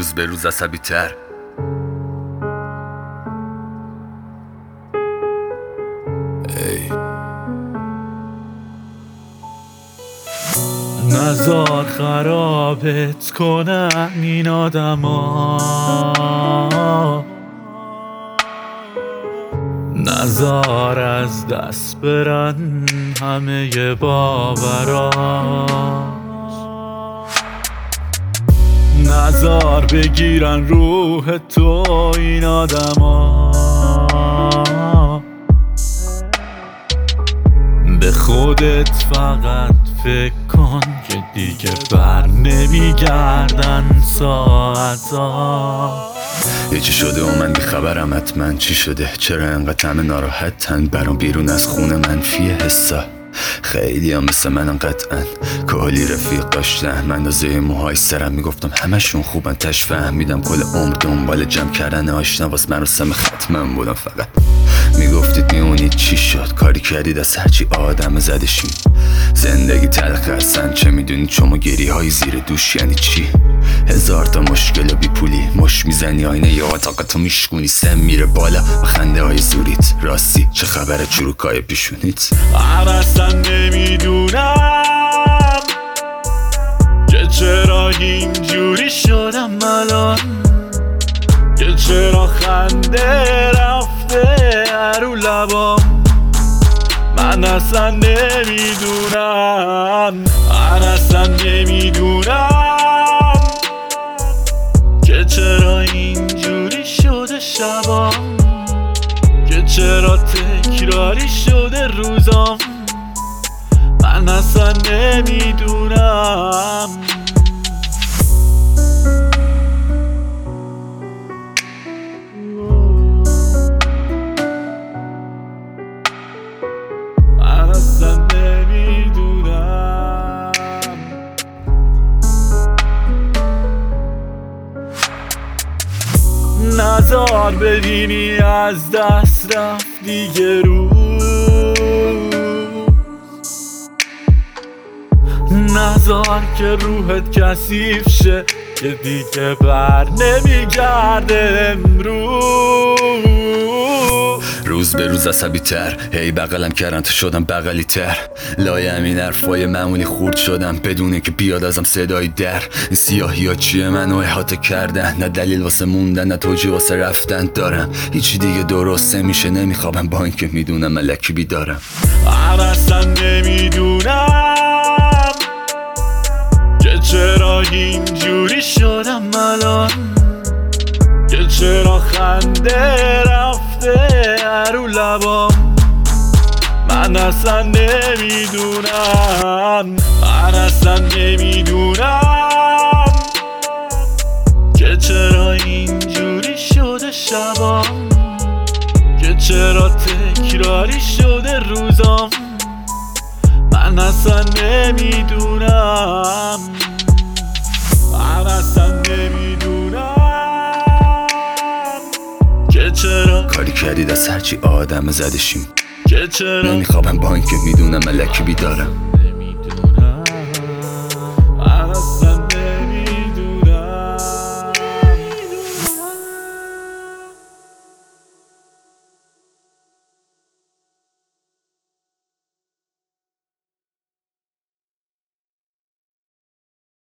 روز به روز عصبی تر. نزار خرابت کنن این آدما، نزار از دست برن همه باورات، نزار بگیرن روح تو این آدما. به خودت فقط فکر کن که دیگه بر نمیگردن ساعتا. یه چی شده و من بیخبرم حتما چی شده، چرا انقدر همه ناراحتن برام بیرون از خونه منفی حسا. خیلی هم مثل منم قطعا کلی رفیق داشتن، من اندازه موهای سرم میگفتم همشون خوبن، تش فهمیدم کل عمر دنبال جمع کردن آشنا واس مراسم ختمم بودم. فقط میگفتید میونید چی شد، کاری کردید از هرچی آدم زدشین. زندگی تلخ هستن چه میدونید شما، گریه های زیر دوش یعنی چی؟ هزار تا مشکل و بی پولی، مش میزنی آینه یا طاقتو میشکونی، سم میره بالا و خنده های زوریت. راستی چه خبره چروکای پیشونیت؟ اصلا نمیدونم که چرا اینجوری شدم الان، که چرا خنده رفته رو لبام. من اصلا نمیدونم، من اصلا نمیدونم که چرا اینجوری شده شبام، که چرا تکراری شده روزام. من اصلا نمیدونم. من اصلا نمیدونم. نزار ببینی از دست رفت دیگه روز، نزار که روحت کثیف شه که دیگه بر نمیگرده امروز. روز به روز عصبی تر، هی بغلم کردن تا شدم بغلی تر. لایم این حرفای معمولی خورد شدم بدونه که بیاد ازم صدای در. این سیاهی ها چیه منو احاطه کردن، نه دلیل واسه موندن نه توجیه واسه رفتن دارم. هیچی دیگه درسته میشه نمیخوابم با اینکه میدونم ملکی بیدارم. من اصلا نمیدونم که چرا اینجوری شدم الان، که چرا خنده رفته رو لبام. من اصلا نمیدونم، من اصلا نمیدونم که چرا اینجوری شده شبام، که چرا تکراری شده روزام. من اصلا نمیدونم، من اصلا نمیدونم که چرا کاری کردید از هرچی آدم زدشیم، که چرا نمیخوابم با اینکه میدونم ملکی بیدارم.